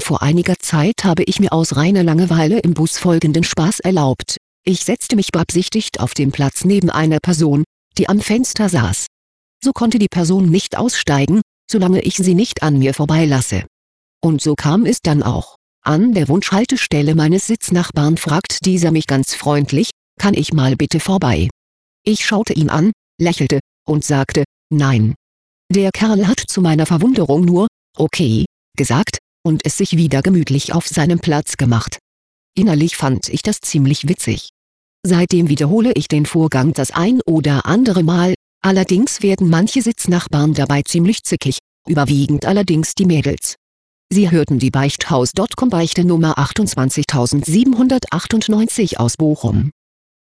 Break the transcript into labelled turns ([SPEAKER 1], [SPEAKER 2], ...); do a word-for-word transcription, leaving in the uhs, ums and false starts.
[SPEAKER 1] Vor einiger Zeit habe ich mir aus reiner Langeweile im Bus folgenden Spaß erlaubt: Ich setzte mich beabsichtigt auf den Platz neben einer Person, die am Fenster saß. So konnte die Person nicht aussteigen, solange ich sie nicht an mir vorbeilasse. Und so kam es dann auch. An der Wunschhaltestelle meines Sitznachbarn fragt dieser mich ganz freundlich: Kann ich mal bitte vorbei? Ich schaute ihn an, lächelte und sagte: Nein. Der Kerl hat zu meiner Verwunderung nur »Okay« gesagt und es sich wieder gemütlich auf seinem Platz gemacht. Innerlich fand ich das ziemlich witzig. Seitdem wiederhole ich den Vorgang das ein oder andere Mal, allerdings werden manche Sitznachbarn dabei ziemlich zickig, überwiegend allerdings die Mädels. Sie hörten die Beichthaus Punkt com Beichte Nummer achtundzwanzigtausendsiebenhundertachtundneunzig aus Bochum.